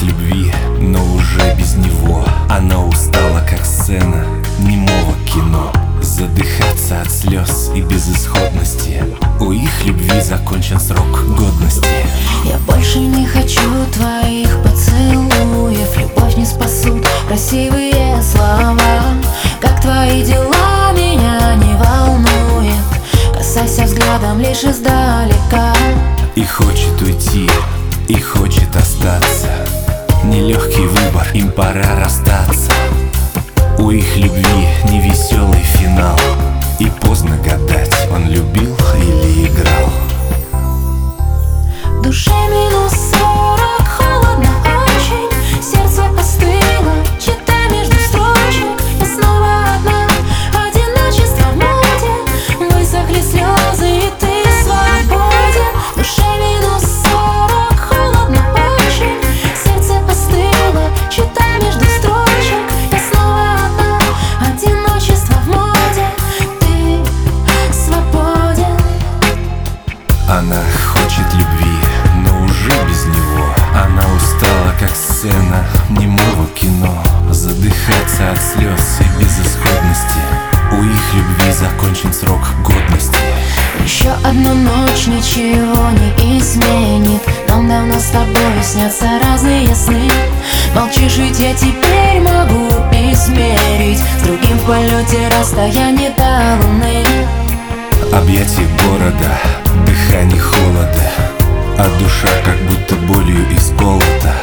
любви, но уже без него. Она устала, как сцена немого кино, задыхаться от слез и безысходности. У их любви закончен срок годности. Я больше не хочу твоих поцелуев. Любовь не спасут красивые слова. Как твои дела, меня не волнует. Касайся взглядом лишь издалека. И хочет уйти, и хочет остаться. Нелегкий выбор, им пора расстаться. У их любви невеселый финал, и поздно гадать, он любил или играл. В душе минус 40, холодно очень. Сердце остыло, читай между строчек. Я снова одна, одиночество в моде. Высохли слезы, и ты свободен. В душе минус 40, холодно очень. Сердце остыло, читай между строчек. Я снова одна, одиночество в моде. Ты свободен. Она хочет любви, но уже без него. Она устала, как сцена немого кино, задыхаться от слез и безысходности. У их любви закончен срок годности. Еще одна ночь ничего не изменит. Нам давно с тобой снятся разные сны. Молчишь, ведь я теперь могу измерить с другим в полете расстояние до луны. Объятия города, дыхание холода, а душа как будто болью исколота.